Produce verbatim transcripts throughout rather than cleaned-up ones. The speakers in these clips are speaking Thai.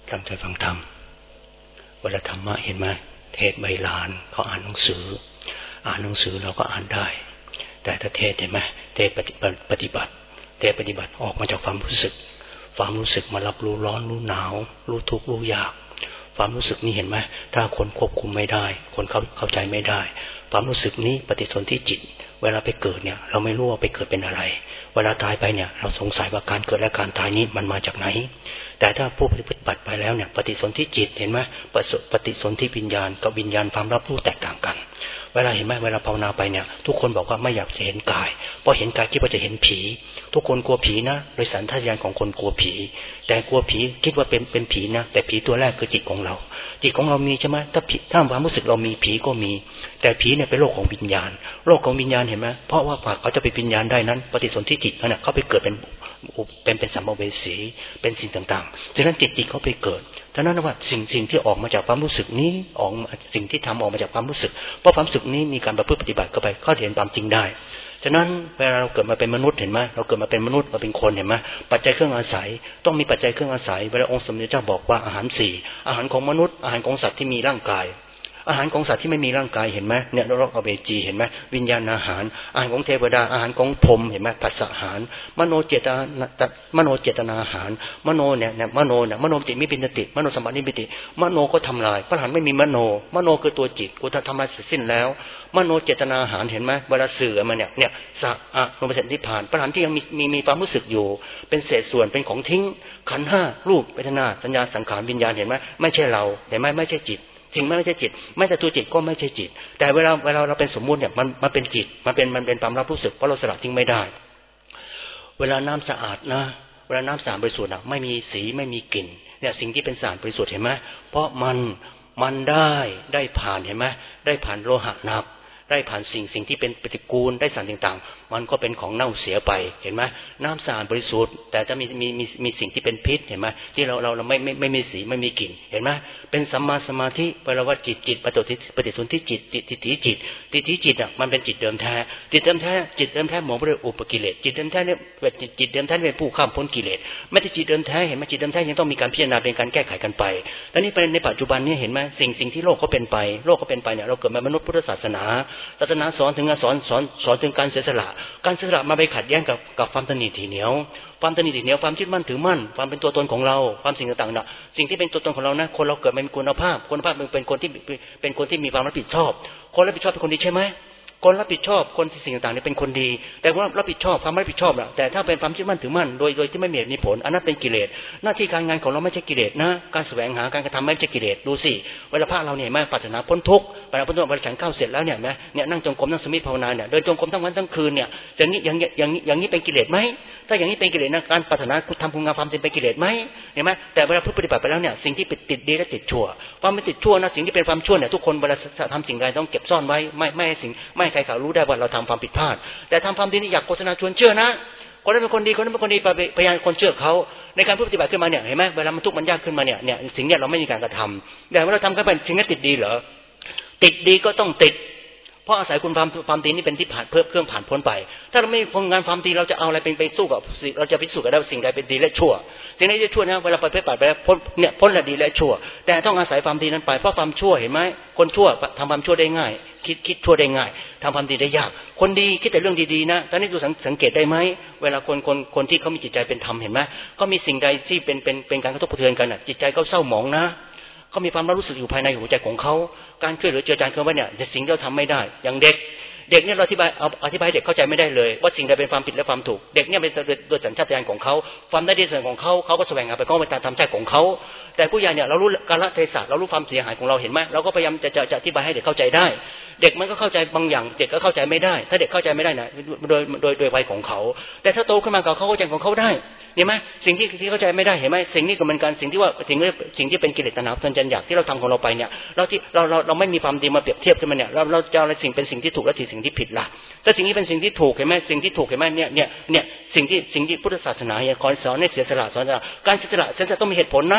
ตั้งใจฟังธรรมเวลาธรรมะเห็นไหมเทศใบลานเขาอ่านหนังสืออ่านหนังสือเราก็อ่านได้แต่ถ้าเทศเห็นไหมเทศปฏิบัติปฏิบัติเทศปฏิบัติออกมาจากความรู้สึกความรู้สึกมารับรู้ร้อนรู้หนาวรู้ทุกข์รู้ยากความรู้สึกนี้เห็นไหมถ้าคนควบคุมไม่ได้คนเข้าเข้าใจไม่ได้ความรู้สึกนี้ปฏิสนธิจิตเวลาไปเกิดเนี่ยเราไม่รู้ว่าไปเกิดเป็นอะไรเวลาตายไปเนี่ยเราสงสัยว่าการเกิดและการตายนี้มันมาจากไหนแต่ถ้าผู้ปฏิบัติไปแล้วเนี่ยปฏิสนธิจิตเห็นไหมปฏิสนธิวิญญาณกับวิญญาณความรับรู้แตกต่างกันเวลาเห็นไหมเวลาภาวนาไปเนี่ยทุกคนบอกว่าไม่อยากจะเห็นกายเพราะเห็นกายคิดว่าจะเห็นผีทุกคนกลัวผีนะโดยสัญชาตญาณของคนกลัวผีแต่กลัวผีคิดว่าเป็นเป็นผีนะแต่ผีตัวแรกคือจิตของเราจิตของเรามีใช่ไหมถ้าผีถ้าความรู้สึกเรามีผีก็มีแต่ผีเนี่ยเป็นโลกของวิญญาณโลกของวิญญาณเห็นไหมเพราะว่าเขาจะเป็นวิญญาณได้นั้นปฏิสนธิจิตนั่นแหละเขาไปเกิดเป็นเป็นเป็นสัมภเวสีเป็นสิ่งต่างๆฉะนั้นจิตจิตเขาไปเกิดฉะนั้นว่าสิ่งสิ่งที่ออกมาจากความรู้สึกนี้ออกสิ่งที่ทำออกมาจากความรู้สึกเพราะความรู้สึกนี้มีการประพฤติปฏิบัติเข้าไปเขาเห็นความจริงได้ฉะนั้นเวลาเราเกิดมาเป็นมนุษย์เห็นไหมเราเกิดมาเป็นมนุษย์มาเป็นคนเห็นไหมปัจจัยเครื่องอาศัยต้องมีปัจจัยเครื่องอาศัยเวลาองค์สมเด็จเจ้าบอกว่าอาหารสี่อาหารของมนุษย์อาหารของสัตว์ที่มีร่างกายอาหารของสัตว์ที่ไม่มีร่างกายเห็นไหมเนี่ยนรกอเวจีเห็นไหมวิญญาณอาหารอาหารของเทวดาอาหารของพรหมเห็นไหมปัสสะอาหารมโนเจตนามโนเจตนาอาหารมโนเนี่ยเนี่ยมโนเนี่ยมโนจิตไม่เป็นติมโนสัมปชัญญะไม่เป็นมโนก็ทำลายพระอรหันต์ไม่มีมโนมโนคือตัวจิตกูทำลายเสร็จสิ้นแล้วมโนเจตนาอาหารเห็นไหมเวลาสื่อมาเนี่ยเนี่ยสะอะลงไปเสร็จที่ผ่านพระอรหันต์ที่ยังมีมีมีความรู้สึกอยู่เป็นเศษส่วนเป็นของทิ้งขันธ์ห้ารูปเวทนาสัญญาสังขารวิญญาณเห็นไหมไม่ใช่เราเห็นไหมไม่ใช่จิตสิ่งไม่ใช่จิตไม่แต่ตัวจิตก็ไม่ใช่จิตแต่เวลาเวลาเราเป็นสมมุติเนี่ยมันมันเป็นจิตมันเป็นมันเป็นความรับรู้สึกเพราะเราสลัดทิ้งไม่ได้เวลาน้ำสะอาดนะเวลาน้ำสะอาดบริสุทธิ์อ่ะไม่มีสีไม่มีกลิ่นเนี่ยสิ่งที่เป็นสะอาดบริสุทธิ์เห็นไหมเพราะมันมันได้ได้ผ่านเห็นไหมได้ผ่านโลหะหนักได้ผ่านสิ่งสิ่งที่เป็นปฏิกูลได้สารต่างๆมันก็เป็นของเน่าเสียไปเห็นไหมน้ำสะอาดบริสุทธิ์แต่จะมีมีมีมีสิ่งที่เป็นพิษเห็นไหมที่เราเราเราไม่ไม่ไม่มีสีไม่มีกลิ่นเห็นไหมเป็นสัมมาสมาธิแปลว่าจิตจิตปฏิปฏิสนธิจิตจิตทิฏฐิจิตทิฏฐิจิตอ่ะมันเป็นจิตเดิมแท้จิตเดิมแท้จิตเดิมแท้หมองไปด้วยอุปกิเลสจิตเดิมแท้เนี่ยจิตจิตเดิมแท้เป็นผู้ข้ามพ้นกิเลสไม่ได้จิตเดิมแท้เห็นไหมจิตเดิมแท้ยังต้องมีการพิจารณาเป็นการแก้ไขกันไปแล้วนี่ในปัจจุบันนี้เห็นไหมสิ่งสิ่งที่โลกเขาเป็นไปโลกเขาเป็นไปเนี่ยเราเกิดมามนุษย์พุทธศาสนาศาสนาสอนถึงสอนสอนสอนถึงการเสียสละการเสียสละมาไปขัดแย้งกับกับความตนีทีเหนียวความตนีทีเหนียวความยึดมั่นถือมั่นความเป็นตัวตนของเราความสิ่งต่างๆน่ะสิ่งที่เป็นตัวตนของเรานะคนเราเกิดมามีคุณภาพคุณภาพเป็นคนที่เป็นคนที่มีความรับผิดชอบคนรับผิดชอบเป็นคนดีใช่ไหมคนรับผิดชอบคนที่สิ่งต่างๆนี่เป็นคนดีแต่ว่ารับผิดชอบความรับผิดชอบน่ะแต่ถ้าเป็นความยึดมั่นถือมั่นโดยโดยที่ไม่มีเหตุมีผลอันนั้นเป็นกิเลสหน้าที่การงานของเราไม่ใช่กิเลสนะการแสวงหาการกระทำไม่ใช่กิเลสดูสิเวลาพระเราเนี่ยไม่ปรารถนาพ้นทุกข์ปรารถนาพ้นทุกข์เวลาฉันเข้าเสร็จแล้วเนี่ยนะเนี่ยนั่งจงกรมนั่งสมาธิภาวนาเนี่ยเดินจงกรมทั้งวันทั้งคืนเนี่ยอย่างนี้อย่างอย่างนี้อย่างนี้เป็นกิเลสไหมถ้าอย่างนี้เป็นกิเลสนะการปรารถนาทำคุณงามความดีเป็นกิเลสไหมเห็นไหมแต่เวลาปฏิบัติไปแล้วเนี่ยสิ่งที่ติดดีและติดชั่วความไม่ติดชั่วนะสิ่งที่เป็นความชั่วเนี่ยทุกคนเวลาทำสิ่งใดต้องเก็บซ่อนไว้ไม่ไม่ให้สิ่งไม่ให้ใครเขารู้ได้ว่าเราทำความผิดพลาดแต่ทำความดีนี่อยากโฆษณาชวนเชื่อนะคนนั้นเป็นคนดีคนนั้นเป็นคนดีพยายามคนเชื่อเขาในการปฏิบัติขึ้นมาเนี่ยเห็นไหมเวลามันทุกข์มันยากขึ้นมาเนี่ยเนี่ยสิ่งนี้เราไม่มีการกระทำแต่เวลาทำกันไปสิ่งนี้ติดดีเหรอติดดีก็ต้องติดเพราะอาศัยคุณความความดีนี่เป็นที่ผ่านเพิ่มเครื่องผ่านพ้นไปถ้าเราไม่ทำงานความดีเราจะเอาอะไรเป็นไปสู้กับเราจะพิสูจน์กันได้ว่าสิ่งใดเป็นดีและชั่วสิ่งใดที่ชั่วนะเวลาไปปฏิบัติไปพ้นเนี่ยพ้นละดีและชั่วแต่ต้องอาศัยความดีนั้นไปเพราะความชั่วเห็นไหมคนชั่วทำความชั่วได้ง่ายคิดคิดชั่วได้ง่ายทำความดีได้ยากคนดีคิดแต่เรื่องดีๆนะตอนนี้ดูสังเกตได้ไหมเวลาคนคนคนที่เขามีจิตใจเป็นธรรมเห็นไหมก็มีสิ่งใดที่เป็นเป็นเป็นการกระทบกระเทือนกันอ่ะจิตใจเขาเศร้าหมองนะเขามีความรู้สึกอยู่ภายในหัวใจของเขาการช่วยเหลือเจือจานเขาว่าเนี่ยสิ่งที่เราทำไม่ได้อย่างเด็กเด็กเนี่ยเราอธิบายเอาอธิบายเด็กเข้าใจไม่ได้เลยว่าสิ่งใดเป็นความผิดและความถูกเด็กเนี่ยเป็นโดยสัญชาตญาณของเขาความได้ดีส่วนของเขาเขาก็แสวงหาไปก็เป็นตามธรรมชาติของเขาแต่ผู้ใหญ่เนี่ยเรารู้กาลเทศะเรารู้ความเสียหายของเราเห็นไหมเราก็พยายามจะจะอธิบายให้เด็กเข้าใจได้เด็กมันก็เข้าใจบางอย่างเด็กก็เข้าใจไม่ได้ถ้าเด็กเข้าใจไม่ได้นะโดยโดยโดยวัยของเขาแต่ถ้าโตขึ้นมาเขาเข้าใจของเขาได้เห็นไหมสิ่งที่ที่เข้าใจไม่ได้เห็นไหมสิ่งนี้ก็เหมือนกันสิ่งที่ว่าสิ่งที่สิ่งที่เป็นกิเลสตัณหาเพลินจันอยากที่เราทำของเราไปเนี่ยเราที่เราเราเราไม่มีความดีมาเปรียบเทียบขึ้นมาเนี่ยเราเราจะอะไรสิ่งเป็นสิ่งที่ถูกและสิ่งที่ผิดล่ะถ้าสิ่งนี้เป็นสิ่งที่ถูกเห็นไหมสิ่งที่ถูกเห็นไหมเนี่ยเนี่ยเนี่ยสิ่งที่สิ่งที่พุทธศาสนาเนี่ยคอยสอนให้เสียสละสอนการเสียสละเสียสละต้องมีเหตุผลนะ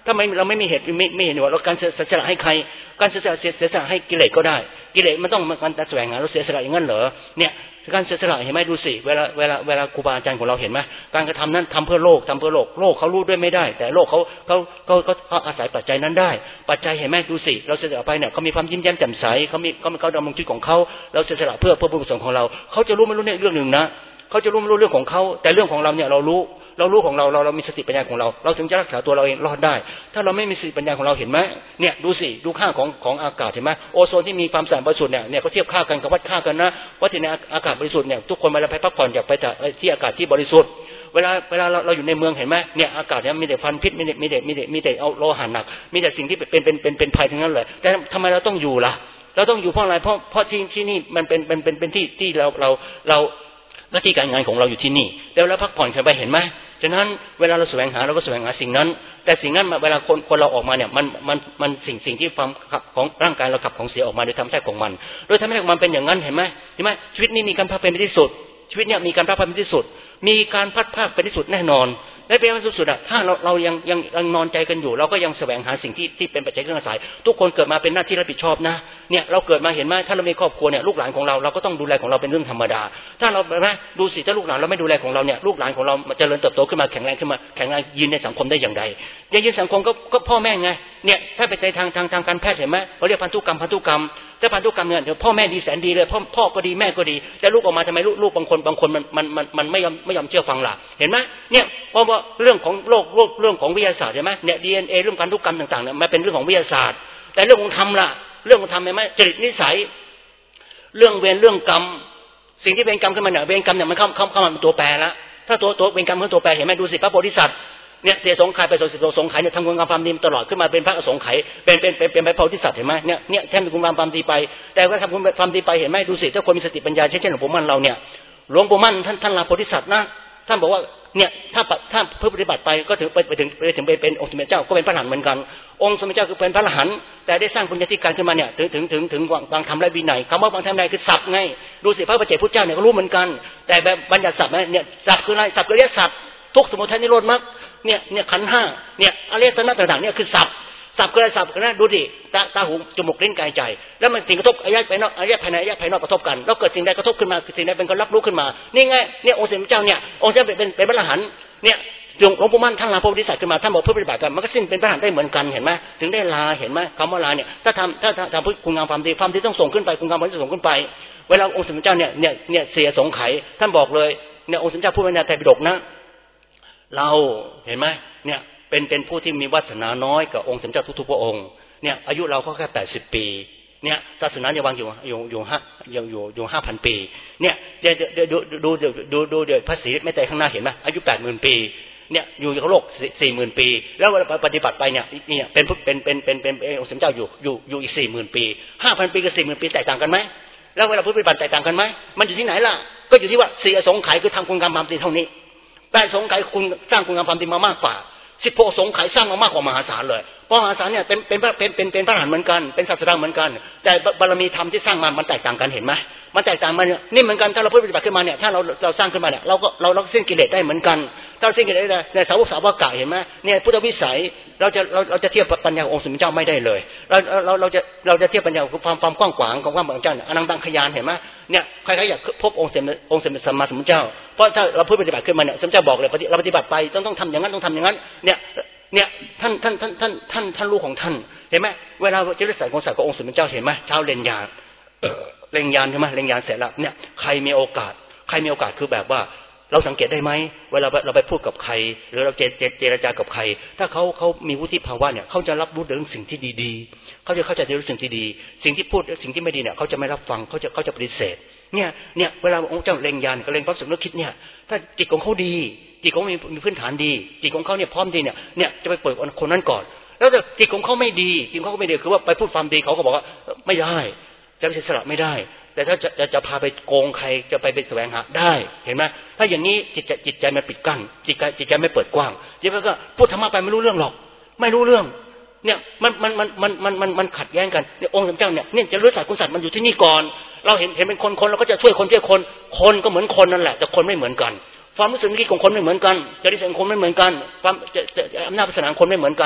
ถ้าไม่เราไม่มีเหตุไม่ไม่เห็นว่าเราการเสียสละให้ใครการเสียสละเสียสละให้กิเลสก็ได้กิเลสมันต้องมาการแสวงหาเราเสียสละอย่างนั้นเหรอเนี่ยการเสียสละเห็นไหมดูสิเวลาเวลาเวลาครูบาอาจารย์ของเราเห็นไหมการกระทำนั้นทำเพื่อโลกทำเพื่อโลกโลกเขารู้ด้วยไม่ได้แต่โลกเขาเขาเขาเขาอาศัยปัจจัยนั้นได้ปัจจัยเห็นไหมดูสิเราเสียสละไปเนี่ยเขามีความยิ้มแย้มแจ่มใสเขามีเขาเขาดำรงชีวิตของเขาเราเสียสละเพื่อเพื่อบุญกุศลของเราเขาจะรู้ไม่รู้เนี่ยเรื่องหนึ่งนะเขาจะรู้ไม่รู้เรื่องของเขาแต่เรื่องของเราเนี่ยเรารู้เรารู้ของเราเราเรามีสติปัญญาของเราเราถึงจะรักษาตัวเราเองรอดได้ถ้าเราไม่มีสติปัญญาของเราเห็นไหมเนี่ยดูสิดูค่าของของอากาศเห็นไหมโอโซนที่มีความสะอาดบริสุทธิ์เนี่ยเนี่ยเขาเทียบค่ากันกับวัดค่ากันนะว่าที่ในอากาศบริสุทธิ์เนี่ยทุกคนเวลาไปพักผ่อนอยากไปที่อากาศที่บริสุทธิ์เวลาเวลาเราเราอยู่ในเมืองเห็นไหมเนี่ยอากาศเนี่ยมีแต่ควันพิษมีแต่มีแต่มีแต่มีแต่เอาโลหะหนักมีแต่สิ่งที่เป็นเป็นเป็นเป็นภัยทั้งนั้นเลยแต่ทำไมเราต้องอยู่ล่ะเราต้องอยู่เพราะอะไรเพราะเพราะที่ที่นี่มันเป็นเป็นเป็นเป็นที่ที่เราเราเราหน้าที่การงานของเราอยู่ที่นี่แล้วเราพักผ่อนกันไปเห็นไหมฉะนั้นเวลาเราแสวงหาเราก็แสวงหาสิ่งนั้นแต่สิ่งนั้นเวลาคนคนเราออกมาเนี่ยมันมันมันสิ่งสิ่งที่ความขับของร่างกายเราขับของเสียออกมาโดยธรรมชาติของมันโดยธรรมชาติของมันเป็นอย่างนั้นเห็นไหมเห็นไหมชีวิตนี้มีการพัดเป็นที่สุดชีวิตเนี่ยมีการพัดเป็นที่สุดมีการพัดภาคเป็นที่สุดแน่นอนและเป็นที่สุดอ่ะถ้าเราเรายังยังยังนอนใจกันอยู่เราก็ยังแสวงหาสิ่งที่ที่เป็นปัจจัยเครื่องอาศัยทุกคนเกิดมาเป็นหน้าที่รับผิดชอบนะเนี่ยเราเกิดมาเห็นไหมถ้าเรามีครอบครัวเนี่ยลูกหลานของเราเราก็ต้องดูแลของเราเป็นเรื่องธรรมดาถ้าเราไหมดูสิถ้าลูกหลานเราไม่ดูแลของเราเนี่ยลูกหลานของเราเจริญเติบโตขึ้นมาแข็งแรงขึ้นมาแข็งแรงยืนในสังคมได้อย่างไรยังยืนสังคมก็ก็พ่อแม่ไงเนี่ยถ้าเป็นในทางทางทางการแพทย์เห็นไหมเขาเรียกพันธุกรรมพันธุกรรมถ้าพันธุกรรมเนี่ยเดี๋ยวพ่อแม่ดีแสนดีเลยพ่อพ่อก็ดีแม่ก็ดีแต่ลูกออกมาทำไมลูกลูกบางคนบางคนมันมันมันมันไม่ยอมไม่ยอมเชื่อฟังล่ะเห็นไหมเนี่ยเพราะว่าเรื่องของโลกโลกเรื่องของวิทยาศาสตร์ใช่ไหมเนี่ย ดี เอ็น เอ เรื่องพันธุกรรมต่างๆเนี่ยมันเป็นเรื่องของวิทยาศาสตร์แต่เรื่องของธรรมล่ะเรื่องของธรรมเห็นไหมจริตนิสัยเรื่องเวรเรื่องกรรมสิ่งที่เป็นกรรมขึ้นมาเนี่ยเวรกรรมเนี่ยมันเข้าเข้าเข้ามาเป็นตัวแปรแล้วถ้าตัวตัวเวรกรรมเป็นตัวแปรเห็นไหมดูสิพระโพธิสัตว์เนี่ยเสียสงไขยไปสู่สงไขยเนี่ยทำคุณงามความดีตลอดขึ้นมาเป็นพระอสงไขยเป็นเป็นเป็นเป็นพระโพธิสัตว์เห็นไหมเนี่ยเนี่ยแทนคุณงามความดีไปแต่ว่าทำคุณความดีไปเห็นไหมดูสิถ้าคนมีสติปัญญาเช่นเช่นหลวงปู่มั่นเราเนี่ยหลวงปู่มั่นท่านท่านลาโพธิสัตว์นะท่านบอกว่าเนี่ยถ้าถ้าเพื่อปฏิบัติไปก็ถึงไปไปถึงไปถึงเป็นองค์สมเด็จเจ้าก็เป็นพระอรหันต์เหมือนกันองค์สมเด็จเจ้าคือเป็นพระอรหันต์แต่ได้สร้างบุญญาธิการขึ้นมาเนี่ยถึงถึงถึงถึงวางธรรมและวินัยคำว่าวางธรรมและคือศัพท์ไงดูสิพระปัจเจกพุทธเจ้าเนี่ยก็รู้เหมือนกันแต่แบบบัญญัติศัพท์เนี่ยศัพท์คืออะไรศัพท์คือเรียกศัพท์ทุกสมุทัยนิโรธมรรคเนี่ยเนี่ยขันธ์ห้าเนี่ยอริยสัจต่างๆเนี่ยคือศัพท์ศัพท์คืออะไรศัพท์คือนะดูดิตาตาหูจมูกลิ้นกายใจแล้วมันสิ่งกระทบอายะภายนอกอายะภายในอายะภายนอกกระทบกันแล้วเกิดสิ่งใดกระทบขึ้นมาสิ่งใดเป็นคนรับรู้ขึ้นมานี่ไงเนี่ยองค์สมเด็จเจ้าเนี่ยองค์เจ้าเป็นเป็นพระอรหันต์เนี่ยหลวงปู่มั่นท่านลาโพธิสัตว์ขึ้นมาท่านบอกเพื่อปฏิบัติกันมันก็สิ้นเป็นพระอรหันต์ได้เหมือนกันเห็นไหมถึงได้ลาเห็นไหมคำว่าลาเนี่ยถ้าทำถ้าทำคุณงามความดีความดีต้องส่งขึ้นไปคุณงามความดีส่งขึ้นไปเวลาองค์สมเด็จเจ้าเนี่ยเนี่ยเนี่ยเสียสงไขยท่านบอกเลยเนี่ยองค์สมเด็จเจ้าพูดไว้ในไตรปิฎกนะเราเห็นไหมเนี่ยเป็นเป็นผู้ที่มีวาสนาน้อยกับองค์สมเด็จเจ้าทุกๆพระองค์เนี่ยอายุเราก็แค่แปดสิบปีเนี่ยศาสนายังวางอยู่อยู่อยู่ห้ายังอยู่อยู่ห้าพันปีเนี่ยเดี๋ยวดูดูดูดูดูเดี๋ยวพระศรีไม่แต่ข้างหน้าเห็นไหมอายุแปดหมื่นปีเนี่ยอยู่กับโลกสี่หมื่นปีแล้วปฏิบัติไปเนี่ยเนี่ยเป็นเป็นเป็นเป็นเป็นองค์สมเด็จเจ้าอยู่อยู่อยู่อีกสี่หมื่นปีห้าพันปีกับสี่หมื่นปีแตกต่างกันไหมแล้วเวลาปฏิบัติแตกต่างกันไหมมันอยู่ที่ไหนล่ะก็อยู่ที่ว่าสี่อสงไขยคือทำคุณงามความดีเท่านี้แปดสงไขยคุณสร้างคุณงามความดีมามากกว่าสิบหกสงไขยสร้างมามากกว่ามหาศาลเลยเพราะมหาศาลเนี่ยเป็นเป็นเป็นเป็นเป็นพระอรหันต์เหมือนกันเป็นศาสดาเหมือนกันแต่บารมีธรรมที่สร้างมามันแตกต่างกันเห็นไหมมันแตกต่างมันนี่เหมือนกันถ้าเราปฏิบัติขึ้นมาเนี่ยถ้าเราเราสร้างขึ้นมาเนี่ยเราก็เราเราสิ้นกิเลสได้เหมือนกันถ้าเราสิ้นกิเลสได้ในสาวกสาวกะเห็นไหมเนี่ยพุทธวิสัยเราจะเราเราจะเทียบปัญญาขององค์สมเด็จเจ้าไม่ได้เลยเราเราเราจะเราจะเทียบปัญญาของความความกว้างขวางของความเหมือนเจ้าอนันตังขยานเห็นไหมเนี่ยใครๆอยากพบองค์สมเด็จองค์สมเด็จสัมมาสัมพุทธเจ้าเพราะถ้าเราปฏิบัติขึ้นมาเนี่ยสมเด็จเจ้าบอกเลยเราปฏิบัติไปต้องต้องทำอย่างนั้นต้องทำอย่างนั้นเนี่ยเนี่ยท่านท่านท่านท่านท่านท่านรู้ของท่านเห็นไหมเวลาเจริญสายของสายขององค์สมเด็จเจ้าเห็นไหมเช้าเรียนญาณเรียนญาณใช่ไหมเรียนญาณเสร็จแล้วเนี่ยใครมีโอกาสใครมีโอกาสคือแบบว่าเราสังเกตได้ไหมเวลาเราไปพูดกับใครหรือเราเจเจรจากับใครถ้าเขาเขามีวุฒิภาวะเนี่ยเขาจะรับรู้เรื่องสิ่งที่ดีๆเขาจะเข้าใจในเรื่องสิ่งที่ดีสิ่งที่พูดสิ่งที่ไม่ดีเนี่ยเขาจะไม่รับฟังเขาจะเขาจะปฏิเสธเนี่ยเนี่ยเวลาองค์เจ้าเรียนญาณกับเรียนความสำนึกคิดเนี่ยถ้าจิตของเขาดีจิตของเขามีพื้นฐานดีจิตของเขาเนี่ยพร้อมดีเนี่ยเนี่ยจะไปเปิดคนนั้นก่อนแล้วแต่จิตของเขาไม่ดีจิตของเขาไม่ดีคือว่าไปพูดความดีเขาก็บอกว่าไม่ได้จะเสียสละไม่ได้แต่ถ้าจะจะจะพาไปโกงใครจะไปเป็นแสวงหาได้เห็นไหมถ้าอย่างนี้จิตใจจิตใจมันปิดกั้นจิตใจจิตใจไม่เปิดกว้างจิตก็พูดธรรมะไปไม่รู้เรื่องหรอกไม่รู้เรื่องเนี่ยมันมันมันมันมันมันมันขัดแย้งกันเนี่ยองค์สมเด็จเจ้าเนี่ยเนี่ยจะรู้สัตว์คุณสัตว์มันอยู่ที่นี่ก่อนเราเห็นเห็นเป็นคนคนเราก็จะช่วยคนช่วยคนคนก็เหมือนคนนั่นแหละแต่คนไม่เหมือนกันความรู้สึกนึกคิดของคนไม่เหมือนกันจริตของคนไม่เหมือนกันความอำนาจศาสนาของคนไม่เหมือนกัน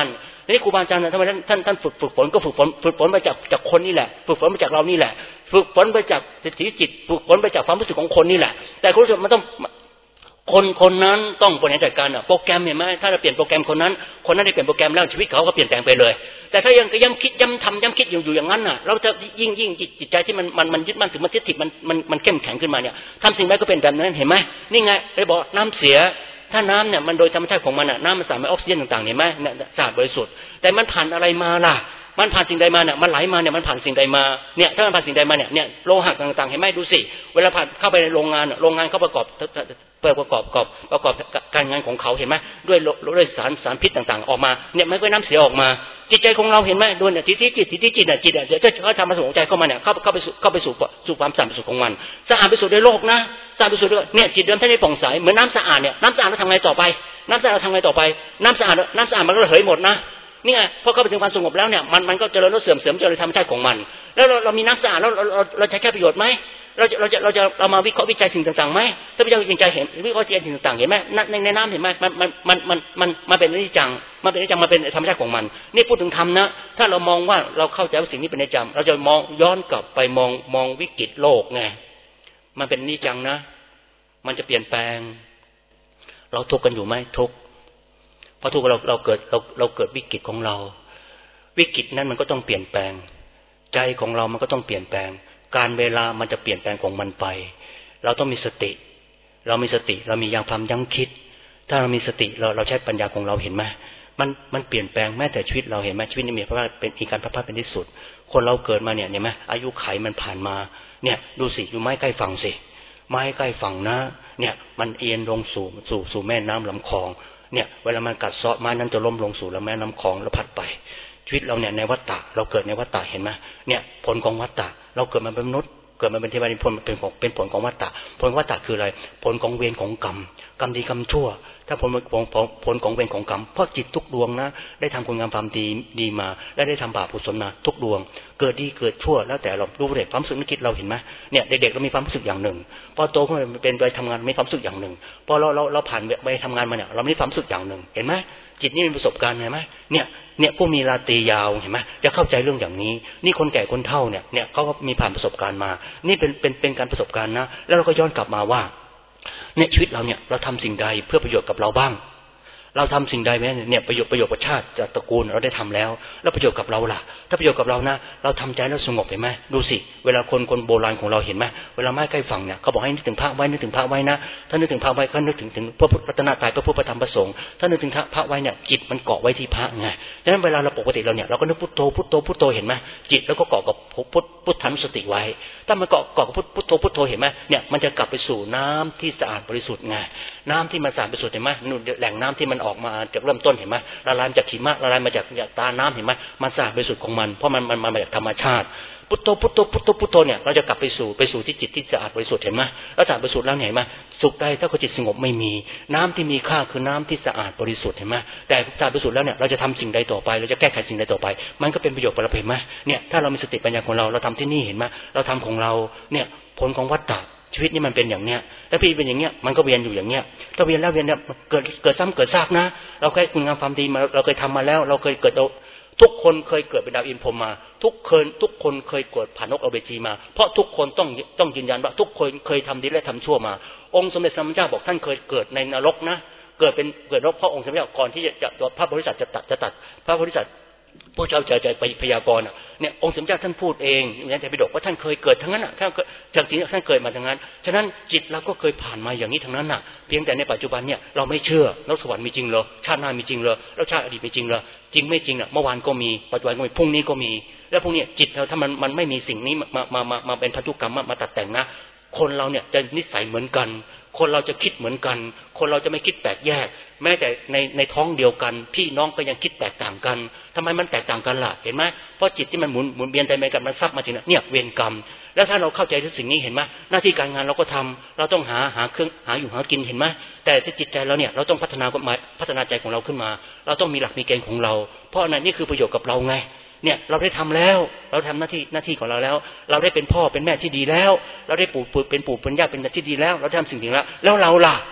นี่ครูบาอาจารย์ทำไมท่านท่านท่านฝึกฝึกฝนก็ฝึกฝนฝึกฝนมาจากจากคนนี่แหละฝึกฝนมาจากเรานี่แหละฝึกฝนมาจากสติจิตฝึกฝนมาจากความรู้สึกของคนนี่แหละแต่คุณรู้สึกมันต้องคนคนนั้นต้องบริหารจัดการอ่ะโปรแกรมเห็นไหมถ้าเราเปลี่ยนโปรแกรมคนนั้นคนนั้นได้เปลี่ยนโปรแกรมแล้วชีวิตเขาก็เปลี่ยนแปลงไปเลยแต่ถ้ายังย้ำคิดย้ำทำย้ำคิดอยู่อยู่อย่างนั้นน่ะเราจะยิ่งยิ่งจิตจิตใจที่มันมันมันยึดมั่นถึงมันทิฏฐิมันมันมันเข้มแข็งขึ้นมาเนี่ยทำสิ่งใดก็เป็นแบบนั้นเห็นไหมนี่ไงเลยบอกน้ำเสียถ้าน้ำเนี่ยมันโดยธรรมชาติของมันอ่ะน้ำมันสารออกซิเจนต่างๆเห็นไหมเนี่ยสะอาดบริสุทธิ์แต่มันผ่านอะไรมาล่ะมันผ่านสิ่งใดมาเนี่ยมันไหลมาเนี่ยมันผ่านสิ่งใดมาเนี่ยถ้ามันผ่านสิ่งใดมาเนี่ยเนี่ยโลหะต่างๆเห็นไหมดูสิเวลาผ่านเข้าไปในโรงงานโรงงานเขาประกอบเปิดประกอบประกอบประกอบการงานของเขาเห็นไหมด้วยด้วยสารสารพิษต่างๆออกมาเนี่ยมันก็น้ำเสียออกมาจิตใจของเราเห็นไหมด้วยเนี่ยทิฏฐิจิตทิฏฐิจิตเนี่ยจิตเนี่ยเดี๋ยวเขาทำมาสู่ใจเข้ามาเนี่ยเข้าเข้าไปสู่เข้าไปสู่สู่ความสะอาดสุขของมันสะอาดไปสู่ในโลกนะสะอาดไปสู่ด้วยเนี่ยจิตเดิมท่านได้ผ่องใสเหมือนน้ำสะอาดเนี่ยน้ำสะอาดเราทำไงต่อไปน้ำสะอาดเราทำไงต่อไปน้ำสะอาดน้ำสะอาดมันก็ระเหยหมดนะนี่ไงพอเข้าไปถึงความสงบแล้วเนี่ยมันมันก็เจริญแล้วเสื่อมเสื่อมเจริญธรรมชาติของมันแล้วเราเรามีน้ำสะอาดแล้วเราเราเราใช้แค่ประโยชน์ไหมเราจะเราจะเราจะเรามาวิเคราะห์วิจัยสิ่งต่างๆไหมถ้าวิจัยวิจัยเห็นวิเคราะห์วิจัยสิ่งต่างๆเห็นไหมในในน้ำเห็นไหมมันมันมันมันมันมันเป็นอนิจจังมันเป็นอนิจจังมันเป็นธรรมชาติของมันนี่พูดถึงธรรมนะถ้าเรามองว่าเราเข้าใจว่าสิ่งนี้เป็นอนิจจังเราจะมองย้อนกลับไปมองมองวิกฤตโลกไงมันเป็นอนิจจังนะมันจะเปลี่ยนแปลงเราทุกข์กันอยู่ไหมทุกข์เพราะทุกข์เราเราเกิดเราเราเกิดวิกฤตของเราวิกฤตนั้นมันก็ต้องเปลี่ยนแปลงใจของเรามันก็ต้องเปลี่ยนแปลงการเวลามันจะเปลี่ยนแปลงของมันไปเราต้องมีสติเรามีสติเรามียังความยั้งคิดถ้าเรามีสติเราเราใช้ปัญญาของเราเห็นไหมมันมันเปลี่ยนแปลงแม้แต่ชีวิตเราเห็นไหมชีวิตนี้มีเพราะว่าเป็นอีกการพัฒนาเป็นที่สุดคนเราเกิดมาเนี่ยเห็นไหมอายุไขมันผ่านมาเนี่ยดูสิอยู่ไม้ใกล้ฝั่งสิไม้ใกล้ฝั่งนะเนี่ยมันเอียงลงสู่สู่สู่แม่น้ำลำคลองเนี่ยเวลามันกัดเซาะไม้นั้นจะล้มลงสู่แล้วแม่น้ำคลองแล้วพัดไปชีวิตเราเนี่ยในวัฏฏะเราเกิดในวัฏฏะเห็นไหมเนี่ยผลของวัฏฏะเราเกิดมาเป็นมนุษย์เกิดมาเป็นเทวดาผลเป็นของเป็นผลของวัฏฏะผลวัฏฏะคืออะไรผลของเวรของกรรมกรรมดีกรรมชั่วถ้าผลของผลของเวรของกรรมเพราะจิตทุกดวงนะได้ทำคุณงามความดีดีมาและได้ทำบาปกุศลมาทุกดวงเกิดดีเกิดชั่วแล้วแต่เรารู้เลยความรู้สึกนึกคิดเราเห็นไหมเนี่ยเด็กๆเรามีความรู้สึกอย่างหนึ่งพอโตขึ้นมาเป็นไปทำงานมีความรู้สึกอย่างหนึ่งพอเราเราเราผ่านไปทำงานมาเนี่ยเรามีความรู้สึกอย่างหนึ่งเห็นไหมจิตนี่มีประสบการณ์เห็นไหมเนี่ยเนี่ยผู้มีราตรียาวเห็นไหมจะเข้าใจเรื่องอย่างนี้นี่คนแก่คนเฒ่าเนี่ยเนี่ยเขาก็มีผ่านประสบการณ์มานี่เป็นเป็นเป็นการประสบการณ์นะแล้วเราก็ย้อนกลับมาว่าเนี่ยชีวิตเราเนี่ยเราทำสิ่งใดเพื่อประโยชน์กับเราบ้างเราทำสิ่งใดไหมเนี่ยประโยชน์ประโยชน์กับชาติจากตระกูลเราได้ทำแล้วแล้วประโยชน์กับเราล่ะถ้าประโยชน์กับเรานะเราทำใจแล้วสงบเห็นไหมดูสิเวลาคนคนโบราณของเราเห็นไหมเวลาไม้ใกล้ฝั่งเนี่ยเขาบอกให้นึกถึงพระไว้นึกถึงพระไว้นะถ้านึกถึงพระไว้ก็นึกถึงถึงพระพุทธรัตนตรัยพระพุทธพระธรรมพระสงฆ์ถ้านึกถึงพระไว้เนี่ยจิตมันเกาะไว้ที่พระไงดังนั้นเวลาเราปกติเราเนี่ยเราก็นึกพุทโธพุทโธพุทโธเห็นไหมจิตแล้วก็เกาะกับพุทพุทธานุสติไว้ถ้ามันเกาะเกาะกับพุทโธพุทโธเห็นไหมเนี่ยมันจะกลับไปสู่น้ำที่สะอาดบริสุทธิ์ไงน้ำที่มันสะอาดบริสุทธิ์เห็นไหมนู่นแหล่งน้ำที่มันออกมาจากเริ่มต้นเห็นไหมละลายจากหิมะละลายมาจากตาน้ำเห็นไหมมันสะอาดบริสุทธิ์ของมันเพราะมันมันมาจากธรรมชาติพุทโธพุทโธพุทโธพุทโธเนี่ยเราจะกลับไปสู่ไปสู่ที่จิตที่สะอาดบริสุทธิ์เห็นไหมแล้วสะอาดบริสุทธิ์แล้วเห็นไหมสุขใดถ้าจิตสงบไม่มีน้ำที่มีค่าคือน้ำที่สะอาดบริสุทธิ์เห็นไหมแต่สะอาดบริสุทธิ์แล้วเนี่ยเราจะทำสิ่งใดต่อไปเราจะแก้ไขสิ่งใดต่อไปมันก็เป็นประโยชน์กับเราเห็นไหมเนี่ยถ้าเรามีสติปัญญาของเราเราทำที่นี่เห็นไหมเราทำของเราเนี่ยผลของวัฏฏะชีวิตนี่มันเป็นอย่างเนี้ยแล้วพี่เป็นอย่างเนี้ยมันก็เวียนอยู่อย่างเนี้ยถ้าเวียนแล้วเวียนเนี่ยเกิดเกิดซ้ำเกิดซากนะเราเคยคุณงามความดีมาเราเคยทำมาแล้วเราเคยเกิดทุกคนเคยเกิดเป็นดาวอินพรหมมาทุกคนทุกคนเคยเกิดผ่านนกอเวจีมาเพราะทุกคนต้องต้องยืนยันว่าทุกคนเคยทำดีและทำชั่วมาองค์สมเด็จสัมมาสัมพุทธเจ้าบอกท่านเคยเกิดในนรกนะเกิดเป็นเกิดนรกเพราะองค์สมเด็จก่อนที่จะตัวพระโพธิสัตว์จะตัดจะตัดพระโพธิสัตว์พระเจ้าจะจะไปพยากรณ์อ่ะเนี่ยองค์สมเด็จท่านพูดเองในพระไตรปิฎกว่าท่านเคยเกิดทั้งนั้นอ่ะท่านจากจริงท่านเกิดมาทั้งนั้นฉะนั้นจิตเราก็เคยผ่านมาอย่างนี้ทั้งนั้นน่ะเพียงแต่ในปัจจุบันเนี่ยเราไม่เชื่อแล้วสวรรค์มีจริงเหรอชาติหน้ามีจริงเหรอแล้วชาติอดีตมีจริงเหรอจริงไม่จริงอ่ะเมื่อวานก็มีปัจจุบันก็มีพรุ่งนี้ก็มีแล้วพวกนี้จิตเราถ้ามันมันไม่มีสิ่งนี้มามามามาเป็นพันธุกรรมมามาตัดแต่งนะคนเราเนี่ยจะนิสัยเหมือนกันคนเราจะคิดเหมือนกันคนเราจะไม่คิดแตกแยกแม้แต่ในในท้องเดียวกันพี่น้องก็ยังคิดแตกต่างกันทำไมมันแตกต่างกันล่ะเห็นไหมเพราะจิตที่มันหมุนหมุนเวียนไปกันมันซับมาจริงเนี่ยเวรกรรมแล้วถ้าเราเข้าใจถึงสิ่งนี้เห็นไหมหน้าที่การงานเราก็ทำเราต้องหาหาเครื่องหาอยู่หากินเห็นไหมแต่ที่จิตใจเราเนี่ยเราต้องพัฒนาพัฒนาใจของเราขึ้นมาเราต้องมีหลักมีเกณฑ์ของเราเพราะนั่นนี่คือประโยชน์กับเราไงเนี่ยเราได้ทำแล้วเราทำหน้าที่หน้าที่ของเราแล้วเราได้เป็นพ่อเป็นแม่ที่ดีแล้วเราได้ปู่เป็นปู่เป็นย่าเป็นที่ดีแล้วเราทำสิ่งดีแล้วแล้วเราล่ะ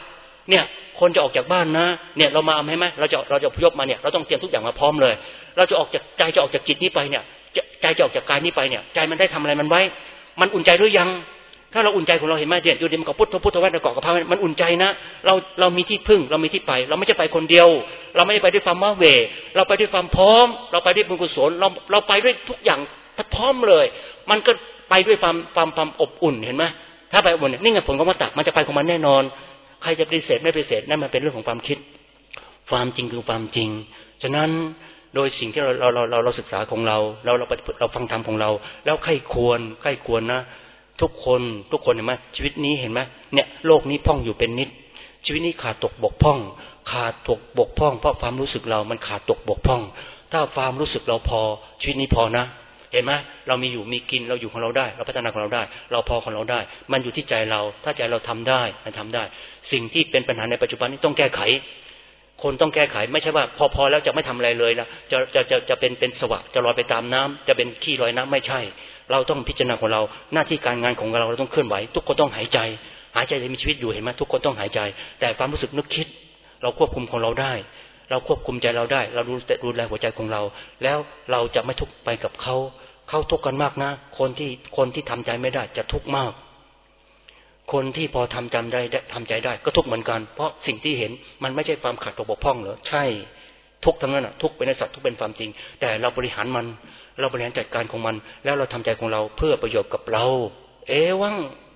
เนี่ยคนจะออกจากบ้านนะเนี่ยเรามาเอาไหมเราจะเราจะพยพมาเนี่ยเราต้องเตรียมทุกอย่างมาพร้อมเลยเราจะออกจากใจจะออกจากจิตนี้ไปเนี่ยใจจะออกจากกายนี้ไปเนี่ยใจมันได้ทำอะไรมันไว้มันอุ่นใจหรือยังถ้าเราอุ่นใจของเราเห็นไหมเนี่ยอยู่ดีมันก็พุทธพุทธวัตรเกาะกับพระมันอุ่นใจนะเราเรามีที่พึ่งเรามีที่ไปเราไม่ใช่ไปคนเดียวเราไม่ได้ไปด้วยความว้าเหวเราไปด้วยความพร้อมเราไปด้วยบุญกุศลเราเราไปด้วยทุกอย่างพร้อมเลยมันก็ไปด้วยความความความอบอุ่นเห็นไหมถ้าไปอบอุ่นนี่ไงผลของวัฏฏะมันจะไปของมันแน่นอนใครจะปฏิเสธไม่ปฏิเสธนั่นมันเป็นเรื่องของความคิดความจริงคือความจริงฉะนั้นโดยสิ่งที่เราเราเราเราศึกษาของเราเราเราเราฟังธรรมของเราแล้วใครควรใครควรนะทุกคนทุกคนเห็นไหมชีวิตนี้เห็นไหมเนี่ยโลกนี้พ่องอยู่เป็นนิดชีวิตนี้ขาดตกบกพร่องขาดตกบกพร่องเพราะความรู้สึกเรามันขาดตกบกพร่องถ้าความรู้สึกเราพอชีวิตนี้พอนะเห็นไหมเรามีอยู่มีกินเราอยู่ของเราได้เราพัฒนาของเราได้เราพอของเราได้มันอยู่ที่ใจเราถ้าใจเราทำได้มันทำได้สิ่งที่เป็นปัญหาในปัจจุบันนี้ต้องแก้ไขคนต้องแก้ไขไม่ใช่ว่าพอพอแล้วจะไม่ทำอะไรเลยนะจะจะจะจะเป็นเป็นสวะจะลอยไปตามน้ำจะเป็นขี้ลอยน้ำไม่ใช่เราต้องพิจารณาของเราหน้าที่การงานของเราเราต้องเคลื่อนไหวทุกคนต้องหายใจหายใจจะมีชีวิตอยู่เห็นไหมทุกคนต้องหายใจแต่ความรู้สึกนึกคิดเราควบคุมของเราได้เราควบคุมใจเราได้เราดูดูแลหัวใจของเราแล้วเราจะไม่ทุกข์ไปกับเขาเขาทุกข์กันมากนะคนที่คนที่ทำใจไม่ได้จะทุกข์มากคนที่พอทำจำได้ทำใจได้ก็ทุกข์เหมือนกันเพราะสิ่งที่เห็นมันไม่ใช่ความขาดตกบกพร่องเหรอใช่ทุกข์ทั้งนั้นอ่ะทุกข์เป็นสัตว์ทุกข์เป็นความจริงแต่เราบริหารมันเราบริหารจัดการของมันแล้วเราทำใจของเราเพื่อประโยชน์กับเราเอวัง